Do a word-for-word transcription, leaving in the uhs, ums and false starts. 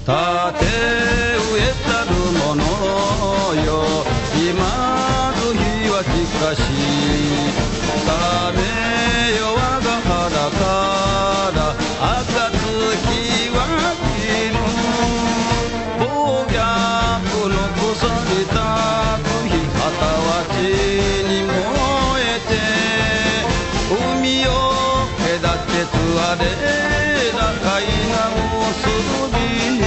て植えたるものよ今の日は近しさめよ我が腹から暁は切る暴虐残された日旗は地に燃えて海を隔てつわれ高いな結び